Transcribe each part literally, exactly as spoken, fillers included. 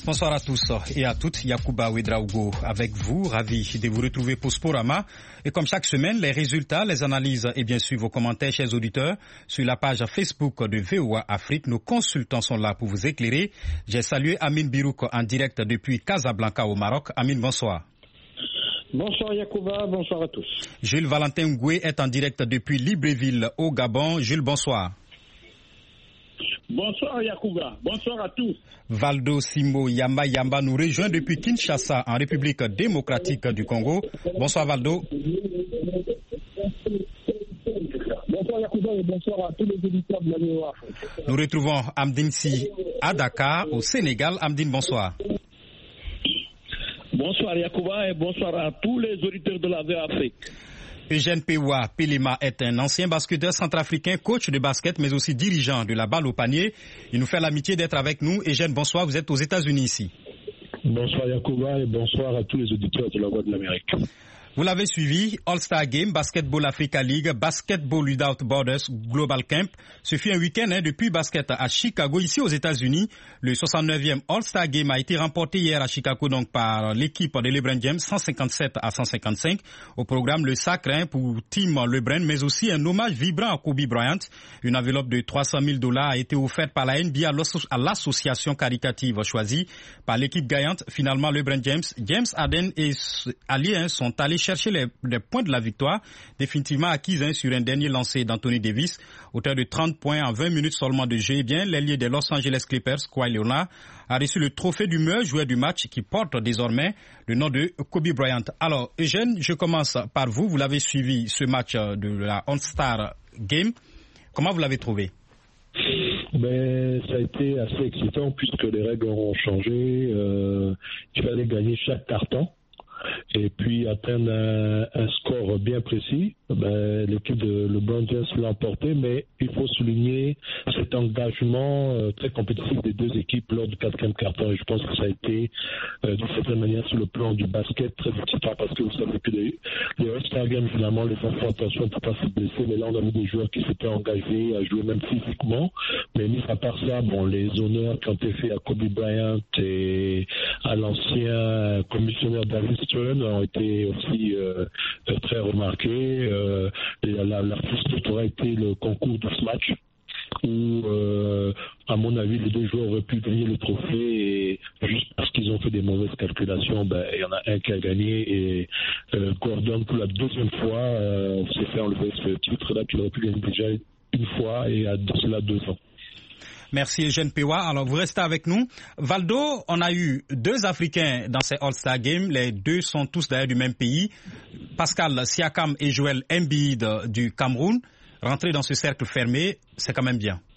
Bonsoir à tous et à toutes, Yacouba Ouedraogo avec vous, ravi de vous retrouver pour Sporama. Et comme chaque semaine, les résultats, les analyses et bien sûr vos commentaires, chers auditeurs, sur la page Facebook de V O A Afrique. Nos consultants sont là pour vous éclairer. J'ai salué Amine Birouk en direct depuis Casablanca au Maroc. Amine, bonsoir. Bonsoir Yacouba, bonsoir à tous. Jules Valentin Ngoué est en direct depuis Libreville au Gabon. Jules, bonsoir. Bonsoir Yacouba, bonsoir à tous. Valdo Simo Yamba Yamba nous rejoint depuis Kinshasa en République démocratique du Congo. Bonsoir Valdo. Bonsoir Yacouba et bonsoir à tous les éditeurs de la V O A. Nous retrouvons Amdine Si à Dakar au Sénégal. Amdine, bonsoir. Bonsoir Yacouba et bonsoir à tous les auditeurs de la V O A Afrique. Eugène Pewa Pelema est un ancien basketteur centrafricain, coach de basket, mais aussi dirigeant de la balle au panier. Il nous fait l'amitié d'être avec nous. Eugène, bonsoir, vous êtes aux États-Unis ici. Bonsoir Yacouba et bonsoir à tous les auditeurs de la Voix de l'Amérique. Vous l'avez suivi, All-Star Game, Basketball Africa League, Basketball Without Borders, Global Camp. Ce fut un week-end hein, depuis basket à Chicago, ici aux États-Unis. Le soixante-neuvième All-Star Game a été remporté hier à Chicago donc par l'équipe de LeBron James, cent cinquante-sept à cent cinquante-cinq. Au programme, le sacre hein, pour Team LeBron, mais aussi un hommage vibrant à Kobe Bryant. Une enveloppe de trois cent mille dollars a été offerte par la N B A à l'association caritative choisie par l'équipe gagnante. Finalement, LeBron James, James Harden et alliés hein, sont allés chercher les, les points de la victoire, définitivement acquise hein, sur un dernier lancé d'Anthony Davis, auteur de trente points en vingt minutes seulement de jeu. Eh bien, l'ailier des Los Angeles Clippers, Kawhi Leonard, a reçu le trophée du meilleur joueur du match qui porte désormais le nom de Kobe Bryant. Alors, Eugène, je commence par vous. Vous l'avez suivi ce match de la All-Star Game. Comment vous l'avez trouvé? Ben, ça a été assez excitant puisque les règles ont changé. Euh, il fallait gagner chaque carton. Et puis atteindre un, un score bien précis. Ben, l'équipe de LeBron James l'a emporté, mais il faut souligner cet engagement euh, très compétitif des deux équipes lors du quatrième carton. Et je pense que ça a été, euh, d'une certaine manière, sur le plan du basket, très excitant parce que vous savez que les, les All-Star Games, finalement, les gens font attention pour ne pas se blesser. Mais là, on a vu des joueurs qui s'étaient engagés à jouer même physiquement. Mais mis à part ça, bon, les honneurs qui ont été faits à Kobe Bryant et à l'ancien commissionnaire David Stern ont été aussi euh, très remarqués. Euh, la, la, la plus aura été le concours de ce match où, euh, à mon avis, les deux joueurs auraient pu gagner le trophée et juste parce qu'ils ont fait des mauvaises calculations, ben, il y en a un qui a gagné et euh, Gordon, pour la deuxième fois, euh, s'est fait enlever ce titre-là qu'il aurait pu gagner déjà une fois et à cela deux ans. Merci Eugène Pewa. Alors vous restez avec nous. Valdo, on a eu deux Africains dans ces All-Star Games. Les deux sont tous d'ailleurs du même pays. Pascal Siakam et Joel Embiid du Cameroun. Rentrer dans ce cercle fermé, c'est quand même bien.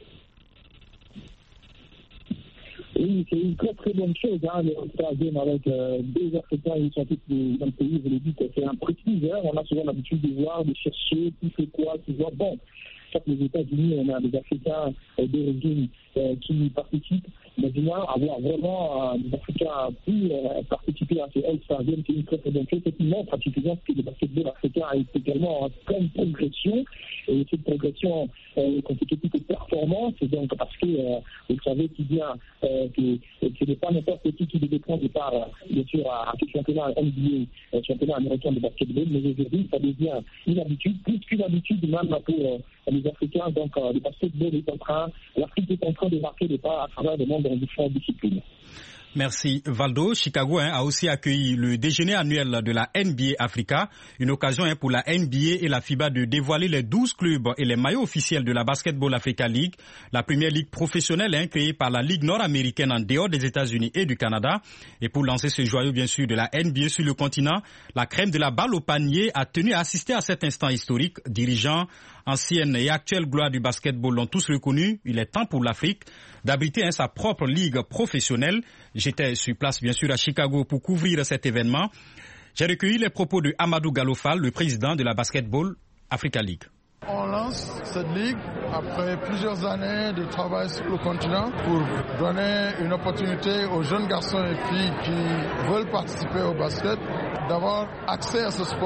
Oui, c'est une très très bonne chose, hein, le All-Star Game avec euh, deux Africains qui sont tous du même pays. Vous l'avez dit que c'est un précis. On a souvent l'habitude de voir, de chercher, qui fait quoi, qui voit. Bon. Chaque les États-Unis, on a des Africains euh, d'origine euh, qui participent. Mais bien, avoir vraiment euh, des Africains pu euh, participer à ces All-Star Games, c'est une très très bonne chose. C'est une montre particulière que le basketball africain a été également en pleine progression. Et cette progression euh, constitue de performance. Et donc, parce que euh, vous savez qu'il vient euh, que ce n'est pas n'importe qui qui devait prendre part, bien sûr, à, à ce championnat N B A, euh, championnat américain de basketball. Mais aujourd'hui, ça devient une habitude, plus qu'une habitude même pour euh, les Africains. Donc, euh, le basketball est en train, l'Afrique est en train de marquer des pas à travers le monde dans différentes disciplines. Merci Valdo. Chicago hein, a aussi accueilli le déjeuner annuel de la N B A Africa, une occasion hein, pour la N B A et la FIBA de dévoiler les douze clubs et les maillots officiels de la Basketball Africa League, la première ligue professionnelle hein, créée par la Ligue nord-américaine en dehors des États-Unis et du Canada. Et pour lancer ce joyau bien sûr de la N B A sur le continent, la crème de la balle au panier a tenu à assister à cet instant historique. Dirigeants, ancienne et actuelle gloire du basketball l'ont tous reconnu. Il est temps pour l'Afrique d'abriter hein, sa propre ligue professionnelle. J'étais sur place, bien sûr, à Chicago pour couvrir cet événement. J'ai recueilli les propos de Amadou Gallo-Fall, le président de la Basketball Africa League. On lance cette ligue après plusieurs années de travail sur le continent pour donner une opportunité aux jeunes garçons et filles qui veulent participer au basket d'avoir accès à ce sport.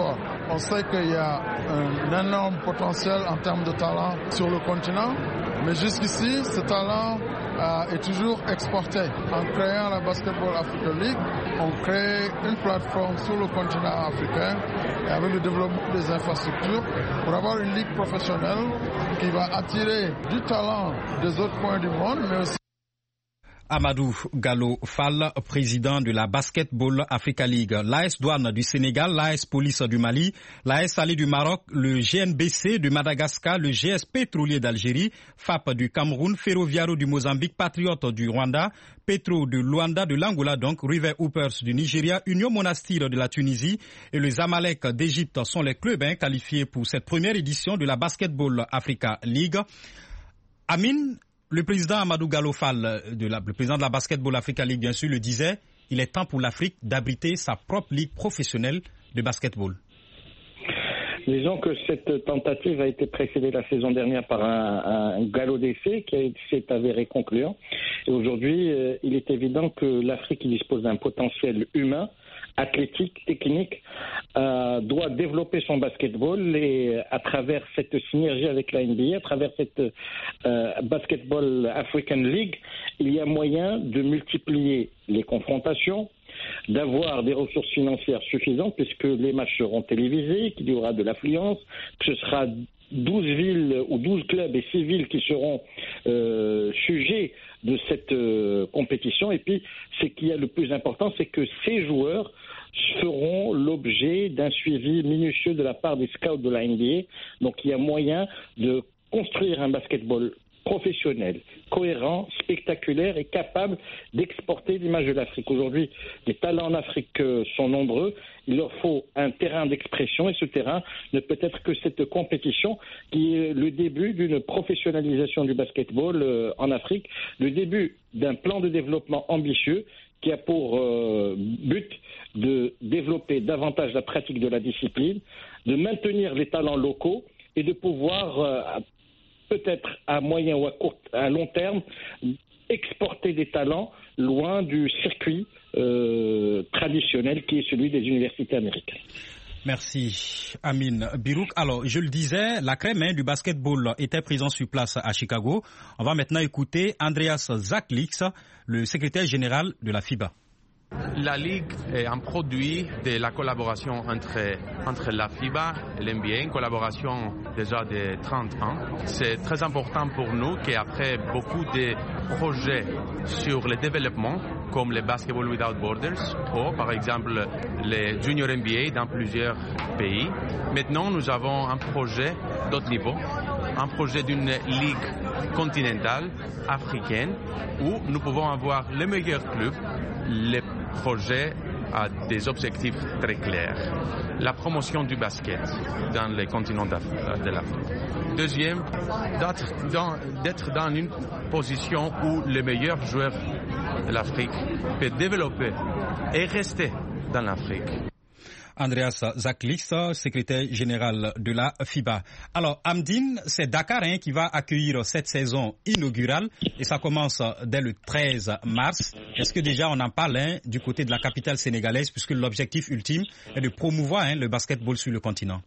On sait qu'il y a un énorme potentiel en termes de talent sur le continent, mais jusqu'ici, ce talent euh, est toujours exporté. En créant la Basketball Africa League, on crée une plateforme sur le continent africain et avec le développement des infrastructures pour avoir une ligue professionnelle qui va attirer du talent des autres coins du monde, mais aussi Amadou Gallo Fall, président de la Basketball Africa League. L'A S Douane du Sénégal, l'A S Police du Mali, l'A S Salé du Maroc, le G N B C de Madagascar, le G S Pétrolier d'Algérie, F A P du Cameroun, Ferroviario du Mozambique, Patriote du Rwanda, Petro de Luanda de l'Angola, donc River Hoopers du Nigeria, Union Monastir de la Tunisie et le Zamalek d'Égypte sont les clubs hein, qualifiés pour cette première édition de la Basketball Africa League. Amine, le président Amadou Gallo Fall, de la, le président de la Basketball Africa League, bien sûr, le disait, il est temps pour l'Afrique d'abriter sa propre ligue professionnelle de basketball. Disons que cette tentative a été précédée la saison dernière par un, un galop d'essai qui s'est avéré concluant. Et aujourd'hui, euh, il est évident que l'Afrique dispose d'un potentiel humain, athlétique, technique, euh, doit développer son basketball et à travers cette synergie avec la N B A, à travers cette euh, Basketball African League, il y a moyen de multiplier les confrontations, d'avoir des ressources financières suffisantes puisque les matchs seront télévisés, qu'il y aura de l'affluence, que ce sera douze villes ou douze clubs et six villes qui seront euh, sujets de cette euh, compétition. Et puis, ce qui est le plus important, c'est que ces joueurs feront l'objet d'un suivi minutieux de la part des scouts de la N B A. Donc, il y a moyen de construire un basketball professionnel, cohérent, spectaculaire et capable d'exporter l'image de l'Afrique. Aujourd'hui, les talents en Afrique sont nombreux. Il leur faut un terrain d'expression et ce terrain ne peut être que cette compétition qui est le début d'une professionnalisation du basketball en Afrique, le début d'un plan de développement ambitieux qui a pour euh, but de développer davantage la pratique de la discipline, de maintenir les talents locaux et de pouvoir euh, peut-être à moyen ou à court, à long terme, exporter des talents loin du circuit euh, traditionnel qui est celui des universités américaines. Merci Amine Birouk. Alors, je le disais, la crème hein, du basketball était présente sur place à Chicago. On va maintenant écouter Andreas Zaklix, le secrétaire général de la FIBA. La Ligue est un produit de la collaboration entre, entre la FIBA et l'N B A, une collaboration déjà de trente ans. C'est très important pour nous qu'après beaucoup de projets sur le développement, comme le Basketball Without Borders ou par exemple les Junior N B A dans plusieurs pays, maintenant nous avons un projet d'autre niveau, un projet d'une ligue continentale africaine où nous pouvons avoir les meilleurs clubs. Les projets a des objectifs très clairs. La promotion du basket dans les continents de l'Afrique. Deuxième, d'être dans, d'être dans une position où les meilleurs joueurs de l'Afrique peuvent développer et rester dans l'Afrique. Andreas Zaklix, secrétaire général de la FIBA. Alors, Amdine, c'est Dakar hein, qui va accueillir cette saison inaugurale et ça commence dès le treize mars. Est-ce que déjà on en parle hein, du côté de la capitale sénégalaise puisque l'objectif ultime est de promouvoir hein, le basketball sur le continent?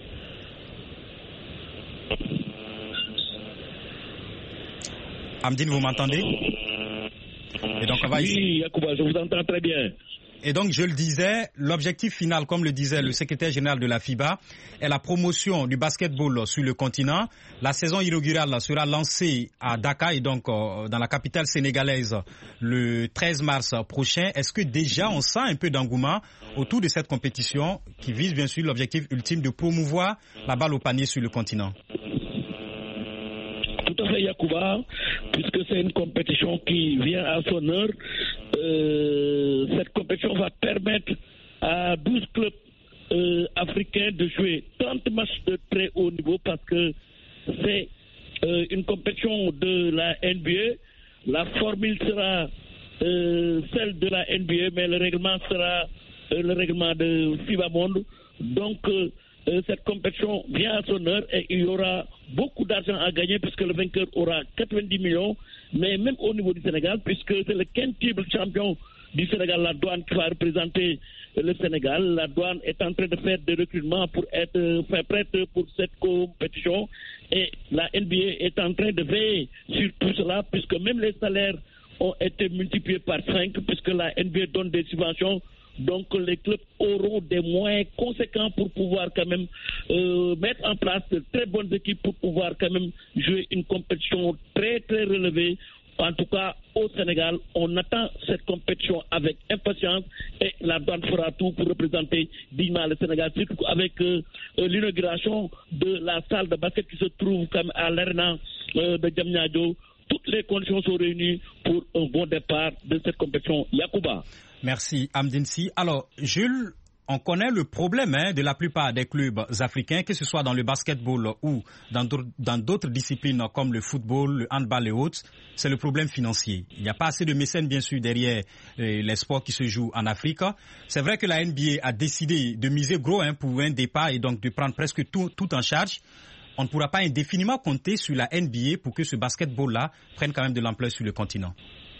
Amdine, vous m'entendez? Et donc on va ici. Oui, Yacouba, je vous entends très bien. Et donc, je le disais, l'objectif final, comme le disait le secrétaire général de la FIBA, est la promotion du basketball sur le continent. La saison inaugurale sera lancée à Dakar et donc euh, dans la capitale sénégalaise le treize mars prochain. Est-ce que déjà on sent un peu d'engouement autour de cette compétition qui vise bien sûr l'objectif ultime de promouvoir la balle au panier sur le continent? Tout à fait, Yacouba, puisque c'est une compétition qui vient à son heure. Euh, cette compétition va permettre à douze clubs euh, africains de jouer trente matchs de très haut niveau parce que c'est euh, une compétition de la N B A. La formule sera euh, celle de la N B A, mais le règlement sera euh, le règlement de FIBA Monde. Donc, euh, euh, cette compétition vient à son heure et il y aura beaucoup d'argent à gagner puisque le vainqueur aura quatre-vingt-dix millions. Mais même au niveau du Sénégal, puisque c'est le quintuple champion du Sénégal, la douane qui va représenter le Sénégal. La douane est en train de faire des recrutements pour être euh, fait prête pour cette compétition. Et la N B A est en train de veiller sur tout cela, puisque même les salaires ont été multipliés par cinq, puisque la N B A donne des subventions. Donc les clubs auront des moyens conséquents pour pouvoir quand même euh, mettre en place de très bonnes équipes pour pouvoir quand même jouer une compétition très très relevée. En tout cas, au Sénégal, on attend cette compétition avec impatience et la douane fera tout pour représenter dignement le Sénégal, surtout avec euh, l'inauguration de la salle de basket qui se trouve comme à l'Arena euh, de Diamniadio. Toutes les conditions sont réunies pour un bon départ de cette compétition. Yacouba. Merci, Amdine Sy. Alors, Jules, on connaît le problème hein, de la plupart des clubs africains, que ce soit dans le basketball ou dans d'autres disciplines comme le football, le handball et autres, c'est le problème financier. Il n'y a pas assez de mécènes, bien sûr, derrière euh, les sports qui se jouent en Afrique. C'est vrai que la N B A a décidé de miser gros hein, pour un départ et donc de prendre presque tout, tout en charge. On ne pourra pas indéfiniment compter sur la N B A pour que ce basketball-là prenne quand même de l'ampleur sur le continent.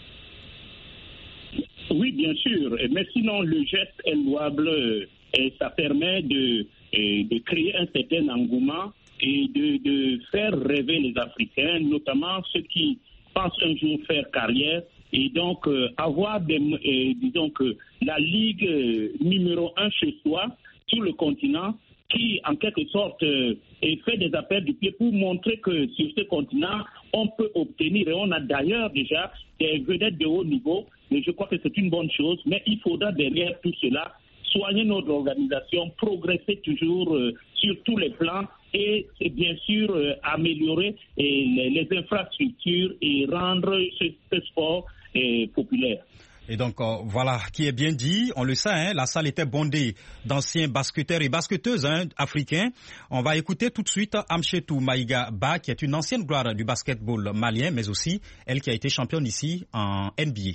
Oui, bien sûr, mais sinon le geste est louable et ça permet de, de créer un certain engouement et de, de faire rêver les Africains, notamment ceux qui pensent un jour faire carrière et donc euh, avoir des, euh, disons que la ligue euh, numéro un chez soi sur le continent qui en quelque sorte euh, fait des appels du pied pour montrer que sur ce continent on peut obtenir et on a d'ailleurs déjà des vedettes de haut niveau. Mais je crois que c'est une bonne chose, mais il faudra derrière tout cela soigner notre organisation, progresser toujours euh, sur tous les plans et, et bien sûr euh, améliorer et les, les infrastructures et rendre ce, ce sport euh, populaire. Et donc euh, voilà, qui est bien dit, on le sait, hein, la salle était bondée d'anciens basketteurs et basketteuses hein, africains. On va écouter tout de suite Amchetou Maïga Ba, qui est une ancienne gloire du basketball malien, mais aussi elle qui a été championne ici en N B A.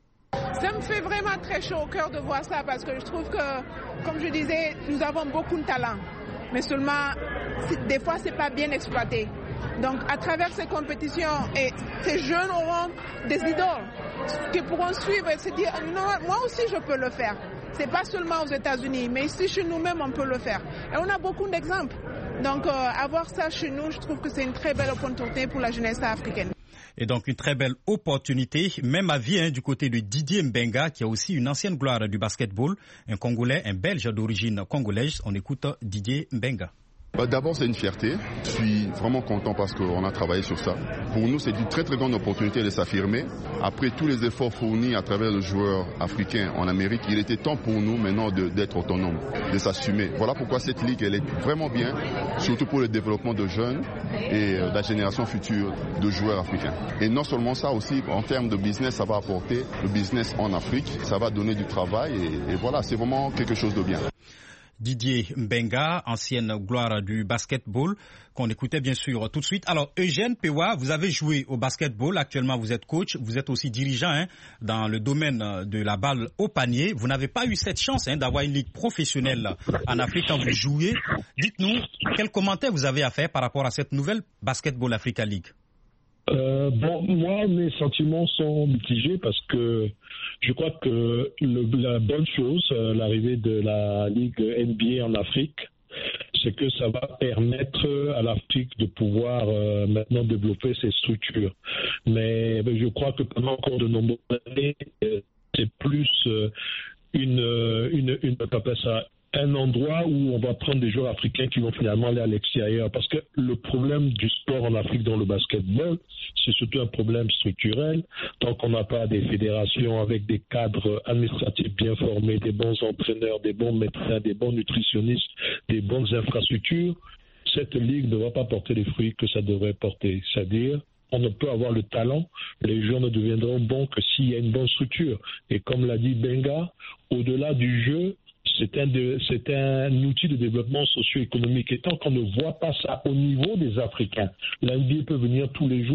Ça me fait vraiment très chaud au cœur de voir ça parce que je trouve que, comme je disais, nous avons beaucoup de talent. Mais seulement, des fois, c'est pas bien exploité. Donc, à travers ces compétitions, et ces jeunes auront des idoles qui pourront suivre et se dire, non, moi aussi, je peux le faire. C'est pas seulement aux États-Unis, mais ici, chez nous-mêmes, on peut le faire. Et on a beaucoup d'exemples. Donc, euh, avoir ça chez nous, je trouve que c'est une très belle opportunité pour la jeunesse africaine. Et donc une très belle opportunité, même avis hein, du côté de Didier Mbenga, qui est aussi une ancienne gloire du basketball, un Congolais, un Belge d'origine congolaise. On écoute Didier Mbenga. D'abord, c'est une fierté. Je suis vraiment content parce qu'on a travaillé sur ça. Pour nous, c'est une très très grande opportunité de s'affirmer. Après tous les efforts fournis à travers le joueur africain en Amérique, il était temps pour nous maintenant de, d'être autonomes, de s'assumer. Voilà pourquoi cette ligue, elle est vraiment bien, surtout pour le développement de jeunes et de la génération future de joueurs africains. Et non seulement ça, aussi en termes de business, ça va apporter le business en Afrique, ça va donner du travail et, et voilà, c'est vraiment quelque chose de bien. Didier Mbenga, ancienne gloire du basketball, qu'on écoutait bien sûr tout de suite. Alors, Eugène Pewa, vous avez joué au basketball, actuellement vous êtes coach, vous êtes aussi dirigeant hein, dans le domaine de la balle au panier. Vous n'avez pas eu cette chance hein, d'avoir une ligue professionnelle en Afrique quand vous jouez. Dites-nous, quels commentaires vous avez à faire par rapport à cette nouvelle Basketball Africa League? Euh, bon, moi, mes sentiments sont mitigés parce que je crois que le, la bonne chose, euh, l'arrivée de la Ligue N B A en Afrique, c'est que ça va permettre à l'Afrique de pouvoir euh, maintenant développer ses structures. Mais ben, je crois que pendant encore de nombreuses années, euh, c'est plus euh, une, une, une, une, ça, un endroit où on va prendre des joueurs africains qui vont finalement aller à l'extérieur. Parce que le problème du sport en Afrique dans le basketball, c'est surtout un problème structurel. Tant qu'on n'a pas des fédérations avec des cadres administratifs bien formés, des bons entraîneurs, des bons médecins, des bons nutritionnistes, des bonnes infrastructures, cette ligue ne va pas porter les fruits que ça devrait porter. C'est-à-dire, on ne peut avoir le talent, les joueurs ne deviendront bons que s'il y a une bonne structure. Et comme l'a dit Benga, au-delà du jeu, c'est un, de, c'est un outil de développement socio-économique. Et tant qu'on ne voit pas ça au niveau des Africains, l'N B A peut venir tous les jours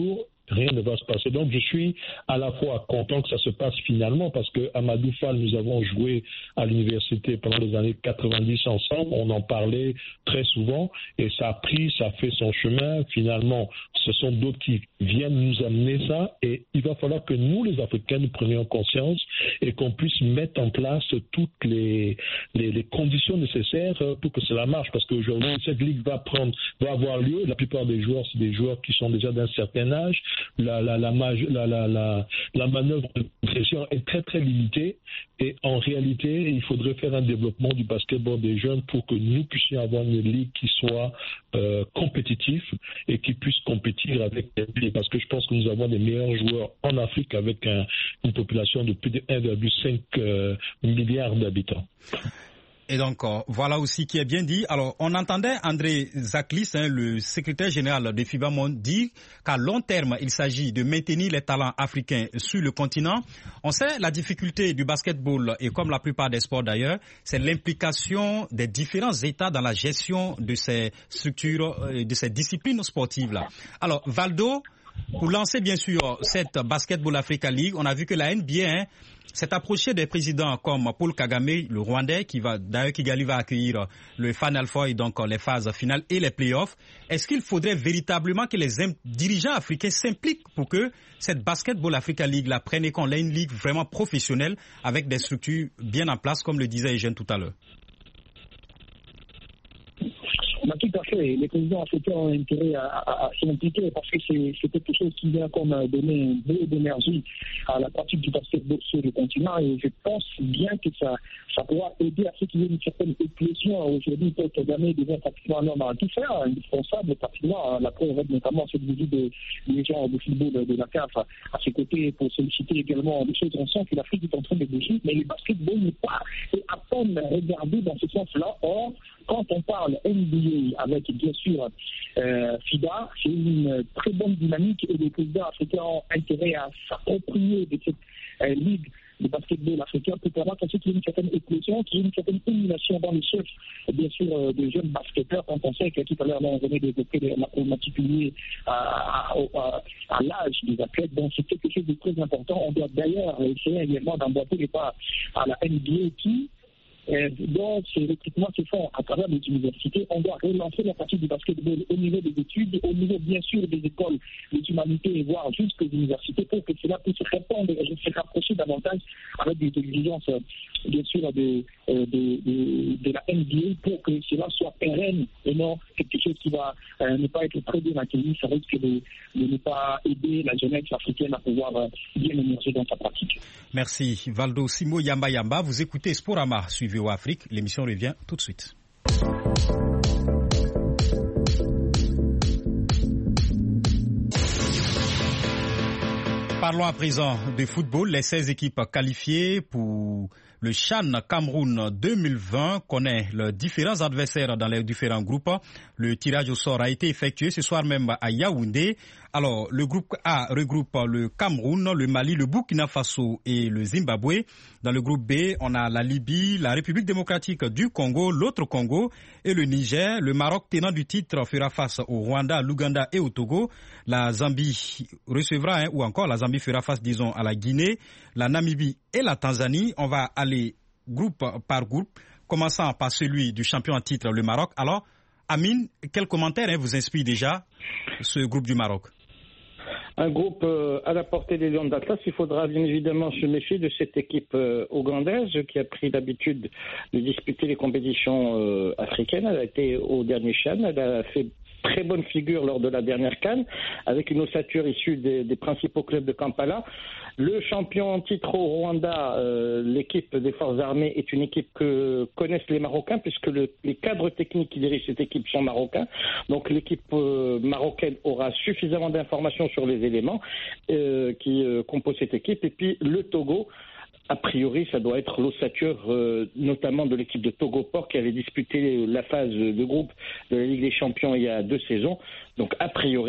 rien ne va se passer. Donc je suis à la fois content que ça se passe finalement parce que Amadou Fall, nous avons joué à l'université pendant les années quatre-vingt-dix ensemble, on en parlait très souvent et ça a pris, ça a fait son chemin. Finalement, ce sont d'autres qui viennent nous amener ça et il va falloir que nous, les Africains, nous prenions conscience et qu'on puisse mettre en place toutes les, les, les conditions nécessaires pour que cela marche parce qu'aujourd'hui, cette ligue va prendre, va avoir lieu. La plupart des joueurs, c'est des joueurs qui sont déjà d'un certain âge. La, la, la, la, la, la, la manœuvre de pression est très très limitée et en réalité, il faudrait faire un développement du basketball des jeunes pour que nous puissions avoir une ligue qui soit euh, compétitive et qui puisse compétir avec les pays parce que je pense que nous avons les meilleurs joueurs en Afrique avec un, une population de plus de un virgule cinq euh, milliard d'habitants. Et donc, euh, voilà aussi qui est bien dit. Alors, on entendait André Zaklis, hein, le secrétaire général de FIBA Monde, dire qu'à long terme, il s'agit de maintenir les talents africains sur le continent. On sait la difficulté du basketball, et comme la plupart des sports d'ailleurs, c'est l'implication des différents États dans la gestion de ces structures, euh, de ces disciplines sportives-là. Alors, Valdo, pour lancer bien sûr cette Basketball Africa League, on a vu que la N B A hein, s'est approchée des présidents comme Paul Kagame, le Rwandais, qui va d'ailleurs Kigali va accueillir le Final Four et donc les phases finales et les playoffs. Est-ce qu'il faudrait véritablement que les dirigeants africains s'impliquent pour que cette Basketball Africa League la prenne et qu'on ait une ligue vraiment professionnelle avec des structures bien en place, comme le disait Eugène tout à l'heure? Bah, tout à fait. Les présidents africains ont intérêt à, à, à s'impliquer parce que c'est, c'est quelque chose qui vient comme donner un peu d'énergie à la pratique du basketball sur le continent et je pense bien que ça, ça pourra aider à ce qu'il y ait une certaine éclosion. Aujourd'hui, Paul Kagame devient pratiquement un homme à tout faire, indispensable pratiquement. La preuve avec notamment cette visite des de gens de football de, de la C A F à, à ses côtés pour solliciter également des choses. On sent que l'Afrique est en train de bouger, mais le basketball n'est pas à peine regardé dans ce sens-là. Or, quand on parle N B A avec bien sûr euh, FIBA, c'est une très bonne dynamique et les présidents africains ont intérêt à s'approprier de cette euh, ligue de basketball africain pour permettre qu'il y ait une certaine éclosion, qu'il y ait une certaine émulation dans les chefs, bien sûr, euh, des jeunes basketteurs. Quand on sait que tout à l'heure, on venait d'évoquer la problématique liée à, à, à, à l'âge des athlètes, donc c'est quelque chose de très important. On doit d'ailleurs essayer également d'emboîter les pas à la N B A qui Euh, donc, ces recrutements se font à travers les universités. On doit relancer la partie du basketball au niveau des études, au niveau bien sûr des écoles des humanités, voire jusqu'aux universités, pour que cela puisse répondre et se rapprocher davantage avec des exigences, bien sûr, de, de, de, de la N B A pour que cela soit pérenne et non quelque chose qui va euh, ne pas être très bien accueilli. Ça risque de, de ne pas aider la jeunesse africaine à pouvoir euh, bien émerger dans sa pratique. Merci. Valdo Simo Yamba Yamba, vous écoutez Sporama, suivi au Afrique. L'émission revient tout de suite. Parlons à présent de football. Les seize équipes qualifiées pour le CHAN Cameroun deux mille vingt connaissent leurs différents adversaires dans les différents groupes. Le tirage au sort a été effectué ce soir même à Yaoundé. Alors, le groupe A regroupe le Cameroun, le Mali, le Burkina Faso et le Zimbabwe. Dans le groupe B, on a la Libye, la République démocratique du Congo, l'autre Congo et le Niger. Le Maroc, tenant du titre, fera face au Rwanda, l'Ouganda et au Togo. La Zambie recevra, hein, ou encore la Zambie fera face, disons, à la Guinée, la Namibie et la Tanzanie. On va aller groupe par groupe, commençant par celui du champion en titre, le Maroc. Alors, Amine, quel commentaire hein, vous inspire déjà ce groupe du Maroc? Un groupe euh, à la portée des Lions d'Atlas. Il faudra bien évidemment se méfier de cette équipe euh, ougandaise qui a pris l'habitude de disputer les compétitions euh, africaines. Elle a été au dernier CHAN, elle a fait très bonne figure lors de la dernière CAN, avec une ossature issue des, des principaux clubs de Kampala. Le champion en titre au Rwanda, euh, l'équipe des forces armées, est une équipe que connaissent les Marocains, puisque le, les cadres techniques qui dirigent cette équipe sont marocains. Donc l'équipe euh, marocaine aura suffisamment d'informations sur les éléments euh, qui euh, composent cette équipe. Et puis le Togo, a priori, ça doit être l'ossature euh, notamment de l'équipe de Togo-Port qui avait disputé la phase de groupe de la Ligue des Champions il y a deux saisons. Donc, a priori,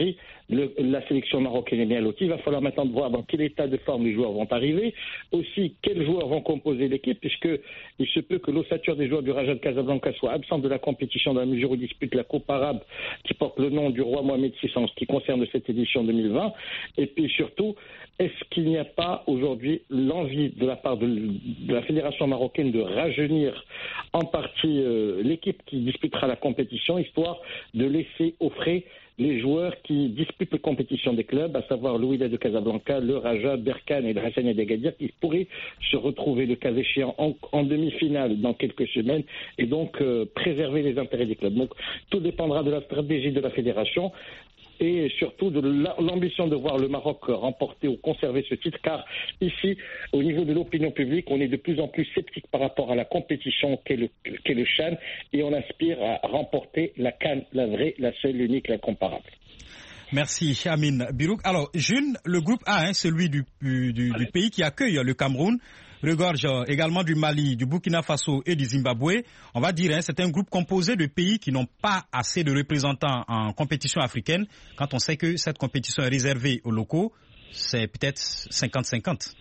le, la sélection marocaine est bien lotie. Il va falloir maintenant voir dans quel état de forme les joueurs vont arriver. Aussi, quels joueurs vont composer l'équipe, puisqu'il se peut que l'ossature des joueurs du Raja de Casablanca soit absente de la compétition dans la mesure où dispute la Coupe arabe qui porte le nom du roi Mohamed six en ce qui concerne cette édition deux mille vingt. Et puis surtout, est-ce qu'il n'y a pas aujourd'hui l'envie de la part de, de la Fédération marocaine de rajeunir en partie euh, l'équipe qui disputera la compétition, histoire de laisser au frais les joueurs qui disputent les compétitions des clubs, à savoir le Wydad de Casablanca, le Raja, Berkane et le Hassania d'Agadir, qui pourraient se retrouver le cas échéant en, en demi-finale dans quelques semaines et donc euh, préserver les intérêts des clubs. Donc tout dépendra de la stratégie de la fédération et surtout de l'ambition de voir le Maroc remporter ou conserver ce titre, car ici, au niveau de l'opinion publique, on est de plus en plus sceptique par rapport à la compétition qu'est le, qu'est le CHAN, et on aspire à remporter la CAN, la vraie, la seule, l'unique, l'incomparable. Merci, Amine Birouk. Alors, June, le groupe A, hein, celui du, du, du pays qui accueille le Cameroun, regorge également du Mali, du Burkina Faso et du Zimbabwe. On va dire, hein, c'est un groupe composé de pays qui n'ont pas assez de représentants en compétition africaine. Quand on sait que cette compétition est réservée aux locaux, c'est peut-être cinquante cinquante.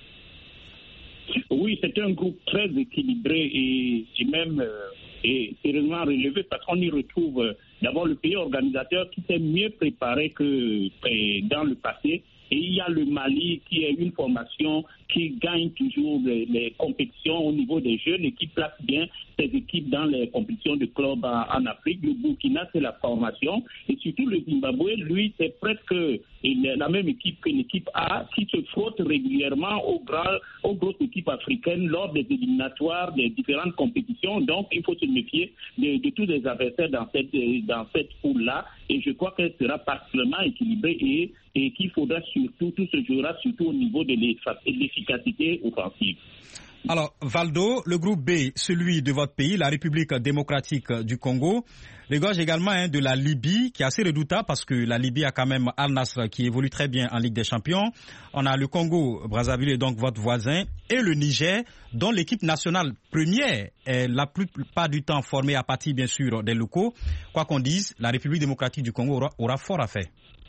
Oui, c'est un groupe très équilibré et, et même euh, et sérieusement relevé parce qu'on y retrouve euh, d'abord le pays organisateur qui s'est mieux préparé que euh, dans le passé. Et il y a le Mali qui est une formation qui gagne toujours les, les compétitions au niveau des jeunes et qui place bien ses équipes dans les compétitions de clubs en, en Afrique. Le Burkina, c'est la formation. Et surtout le Zimbabwe, lui, c'est presque la même équipe que l'équipe A qui se frotte régulièrement aux, grands, aux grosses équipes africaines lors des éliminatoires des différentes compétitions. Donc, il faut se méfier de, de tous les adversaires dans cette, dans cette poule-là. Et je crois qu'elle sera particulièrement équilibrée et, et qu'il faudra surtout, tout se jouera surtout au niveau de l'efficacité offensive. Alors, Valdo, le groupe B, celui de votre pays, la République démocratique du Congo, regorge également hein, de la Libye, qui est assez redoutable parce que la Libye a quand même Al Nassr qui évolue très bien en Ligue des Champions. On a le Congo, Brazzaville, donc votre voisin, et le Niger, dont l'équipe nationale première est la plupart du temps formée à partir, bien sûr, des locaux. Quoi qu'on dise, la République démocratique du Congo aura, aura fort à faire.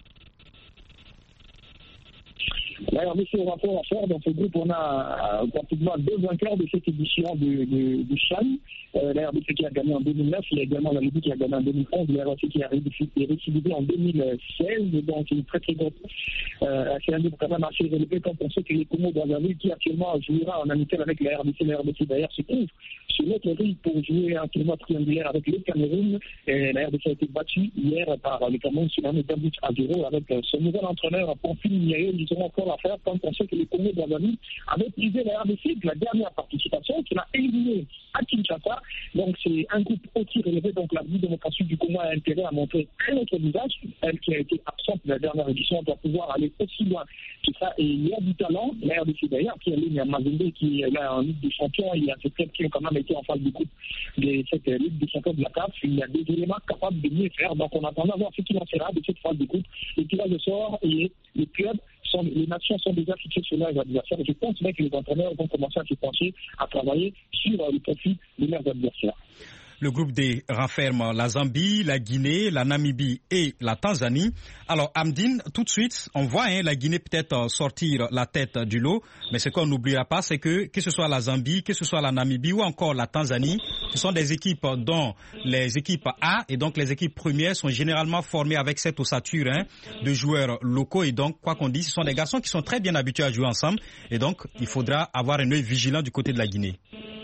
La R D C aura fort à faire. Dans ce groupe, on a pratiquement deux vainqueurs de cette édition du, du, du CHAN. Euh, la R D C qui a gagné en deux mille neuf, il y a également la Libye qui a gagné en deux mille onze, la R D C qui a récidivé en deux mille seize. Donc, c'est une très très grosse. Euh, c'est un groupe quand même assez relevé quand on sait que les Congo Brazzaville qui actuellement jouera en amical avec la R D C. La R D C d'ailleurs se trouve sur notre rive pour jouer un tournoi triangulaire avec le Cameroun. Et la R D C a été battue hier par le Cameroun sur un d'un but à zéro avec son nouvel entraîneur Pamphile Niaye. Ils auront encore à faire quand on sait que les Congo Brazzaville avaient prisé la R D C de la dernière participation qui l'a éliminé à Kinshasa. Donc c'est un groupe aussi relevé. Donc la République démocratique du Congo a intérêt à montrer un autre visage. Elle qui a été absente de la dernière édition doit pouvoir aller aussi loin que ça. Et il y a du talent. La R D C d'ailleurs qui est ligne à Mazembe qui est là en Ligue des Champions. Il y a ces clubs qui ont quand même été en phase de coupe de cette Ligue des Champions de la C A F. Il y a des éléments capables de mieux faire. Donc on attend à voir ce qu'il en sera de cette phase de coupe. Les tirages de sort et les clubs sont, les nations sont déjà fixées sur leurs adversaires. Et je pense que les entraîneurs vont commencer à se pencher à travailler sur le profit de leurs adversaires. Le groupe D renferme la Zambie, la Guinée, la Namibie et la Tanzanie. Alors, Amdine, tout de suite, on voit hein, la Guinée peut-être sortir la tête du lot, mais ce qu'on n'oubliera pas, c'est que que ce soit la Zambie, que ce soit la Namibie ou encore la Tanzanie, ce sont des équipes dont les équipes A et donc les équipes premières sont généralement formées avec cette ossature hein, de joueurs locaux. Et donc, quoi qu'on dise, ce sont des garçons qui sont très bien habitués à jouer ensemble. Et donc, il faudra avoir un œil vigilant du côté de la Guinée.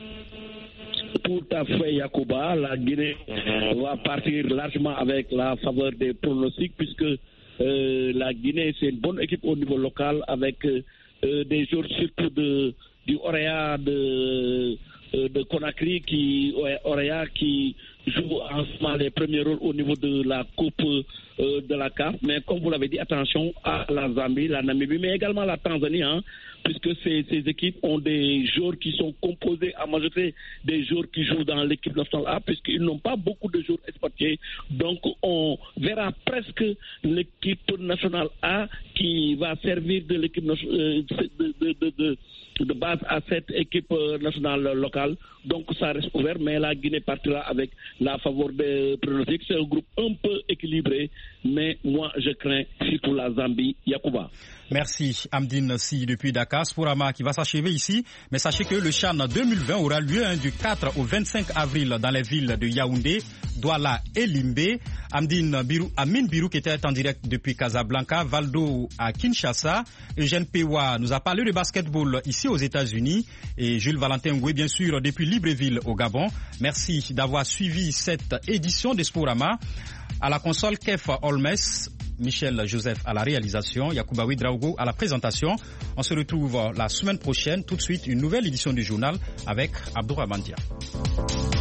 Tout à fait, Yacouba. La Guinée va partir largement avec la faveur des pronostics puisque euh, la Guinée, c'est une bonne équipe au niveau local avec euh, des joueurs surtout de, du Orea de, de Conakry, qui, Orea qui joue en ce moment les premiers rôles au niveau de la Coupe euh, de la C A F. Mais comme vous l'avez dit, attention à la Zambie, la Namibie, mais également la Tanzanie, hein, puisque ces, ces équipes ont des joueurs qui sont composés à majorité des joueurs qui jouent dans l'équipe nationale A, puisqu'ils n'ont pas beaucoup de joueurs exportés. Donc on verra presque l'équipe nationale A qui va servir de l'équipe de, de, de, de, de base à cette équipe nationale locale. local. Donc ça reste ouvert, mais la Guinée partira avec la faveur des pronostics. C'est un groupe un peu équilibré, mais moi je crains surtout la Zambie. Yacouba. Merci Amdine Si depuis Dakar. Sporama qui va s'achever ici, mais sachez que le CHAN deux mille vingt aura lieu hein, du quatre au vingt-cinq avril dans les villes de Yaoundé, Douala et Limbé. Amdine Birou, Amine Birou qui était en direct depuis Casablanca, Valdo à Kinshasa, Eugène Pewa nous a parlé de basketball ici aux États-Unis et Jules Valentin Ngoué bien sûr depuis Libreville au Gabon. Merci d'avoir suivi cette édition de Sporama. À la console Kef Olmes, Michel Joseph à la réalisation, Yacouba Ouedraogo à la présentation. On se retrouve la semaine prochaine. Tout de suite, une nouvelle édition du journal avec Abdourahmane Dia.